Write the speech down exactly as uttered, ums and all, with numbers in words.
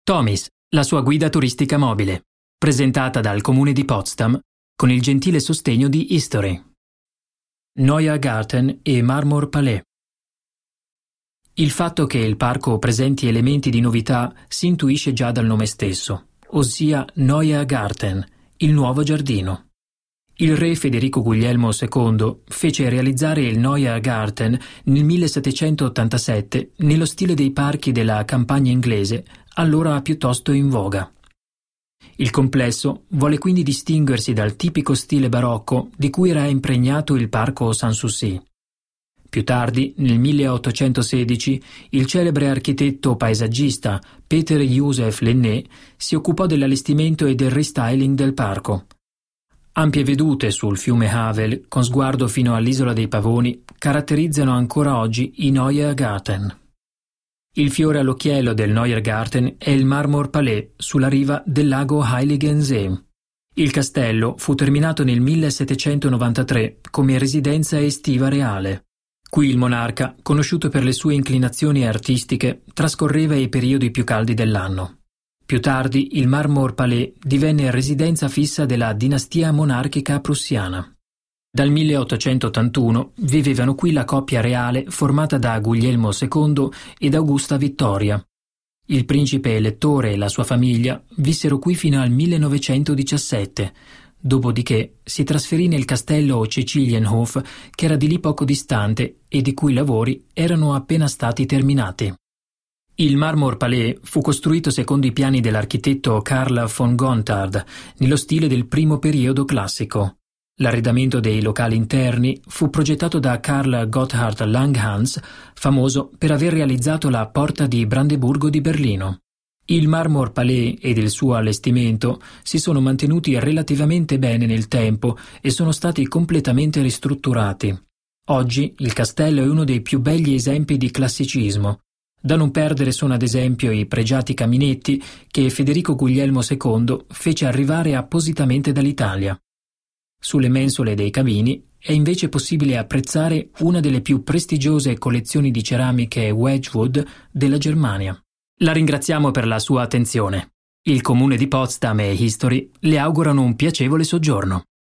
Tomis, la sua guida turistica mobile, presentata dal Comune di Potsdam con il gentile sostegno di History. Neuer Garten e Marmor Palais. Il fatto che il parco presenti elementi di novità si intuisce già dal nome stesso, ossia Neuer Garten, il nuovo giardino. Il re Federico Guglielmo secondo fece realizzare il Neuer Garten nel millesettecentottantasette nello stile dei parchi della campagna inglese, allora piuttosto in voga. Il complesso vuole quindi distinguersi dal tipico stile barocco di cui era impregnato il parco Sanssouci. Più tardi, nel milleottocentosedici, il celebre architetto paesaggista Peter Joseph Lenné si occupò dell'allestimento e del restyling del parco. Ampie vedute sul fiume Havel, con sguardo fino all'isola dei Pavoni, caratterizzano ancora oggi i Neuer Garten. Il fiore all'occhiello del Neuer Garten è il Marmor Palais sulla riva del lago Heiligensee. Il castello fu terminato nel millesettecentonovantatré come residenza estiva reale. Qui il monarca, conosciuto per le sue inclinazioni artistiche, trascorreva i periodi più caldi dell'anno. Più tardi il Marmor Palais divenne residenza fissa della dinastia monarchica prussiana. Dal milleottocentottantuno vivevano qui la coppia reale formata da Guglielmo secondo ed Augusta Vittoria. Il principe elettore e la sua famiglia vissero qui fino al millenovecentodiciassette, dopodiché si trasferì nel castello Cecilienhof, che era di lì poco distante e di cui i lavori erano appena stati terminati. Il Marmor Palais fu costruito secondo i piani dell'architetto Carl von Gontard, nello stile del primo periodo classico. L'arredamento dei locali interni fu progettato da Karl Gotthard Langhans, famoso per aver realizzato la Porta di Brandeburgo di Berlino. Il Marmor Palais ed il suo allestimento si sono mantenuti relativamente bene nel tempo e sono stati completamente ristrutturati. Oggi il castello è uno dei più begli esempi di classicismo. Da non perdere sono ad esempio i pregiati caminetti che Federico Guglielmo secondo fece arrivare appositamente dall'Italia. Sulle mensole dei camini è invece possibile apprezzare una delle più prestigiose collezioni di ceramiche Wedgwood della Germania. La ringraziamo per la sua attenzione. Il Comune di Potsdam e History le augurano un piacevole soggiorno.